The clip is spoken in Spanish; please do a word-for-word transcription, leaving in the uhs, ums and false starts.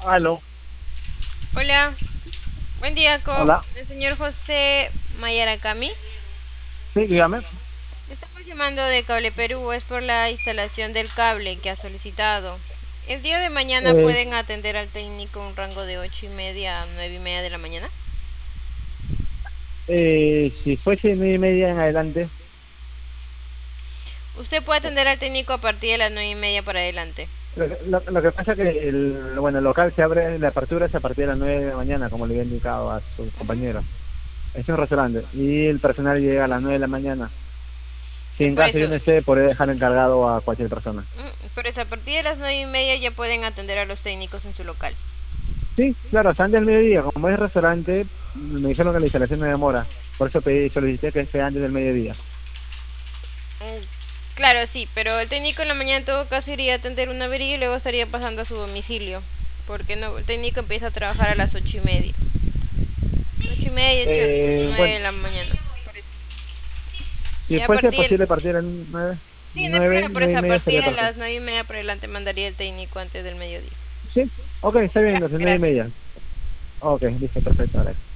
Aló, Hola, buen día con hola, el señor José Mayaracami. sí, dígame. Estamos llamando de Cable Perú, es por la instalación del cable que ha solicitado. El día de mañana Eh, pueden atender al técnico un rango de ocho y media a nueve y media de la mañana. eh, si fuese nueve y media en adelante, Usted puede atender al técnico a partir de las nueve y media para adelante. lo, que lo- lo que pasa es que el, bueno, el local se abre, la apertura es a partir de las nueve de la mañana, como le había indicado a su compañero. Es un restaurante y el personal llega a las nueve de la mañana. Si Es en por caso yo eso, no esté, podría dejar encargado a cualquier persona. mm, por eso a partir de las nueve y media ya pueden atender a los técnicos en su local. Sí, claro, hasta antes del mediodía, como es restaurante, me dijeron que la instalación no demora. Por eso pedí, solicité que esté antes del mediodía. Mm, Claro, sí, pero el técnico en la mañana en todo caso iría a atender una avería y luego estaría pasando a su domicilio. Porque no, el técnico empieza a trabajar a las ocho y media. Ocho y media, ocho, Eh, nueve bueno, de la mañana. Por eso. si Y a fuese partir, posible a partir de las nueve, sí, no hay nueve, problema, por nueve eso y a media partir sería de perfecto. las nueve y media para adelante mandaría el técnico antes del mediodía. Sí, ok, está bien, Ya, entonces nueve y gracias. media. Ok, listo, perfecto, Alex.